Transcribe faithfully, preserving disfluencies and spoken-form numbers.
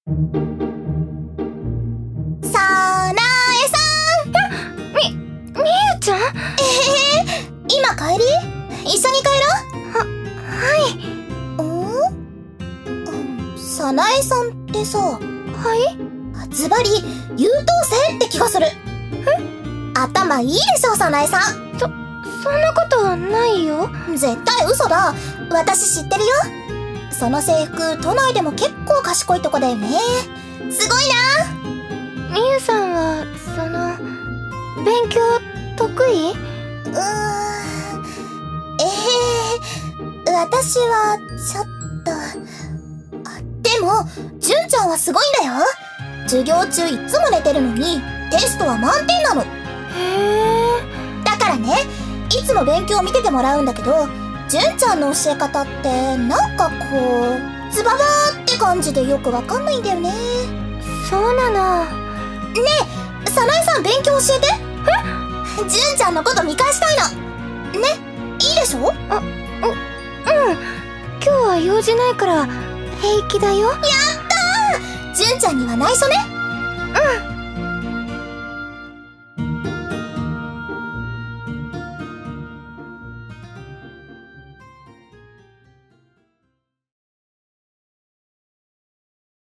さなえさん。 み、みゆちゃん？えへへ、今帰り？一緒に帰ろう。 は、はい。 ん？さなえさんってさ。 はい？ ズバリ優等生って気がする。え？頭いいでしょ、さなえさん。 そ、そんなことはないよ。 絶対嘘だ。私知ってるよ。その制服、都内でも結構賢いとこだよね。すごいな。 みゆさんは、その、勉強得意？ うーん、ええー、私はちょっと。あ、でも純ちゃんはすごいんだよ。授業中いつも寝てるのにテストは満点なの。へえ。だからね、いつも勉強を見ててもらうんだけど、純ちゃんの教え方ってなんかこうズババーって感じでよくわかんないんだよね。 そうなの。 ねえ、さなえさん勉強教えて。え？純ちゃんのこと見返したいの。ね、いいでしょ？ あ、う、うん。今日は用事ないから平気だよ。やったー！純ちゃんには内緒ね。 うん。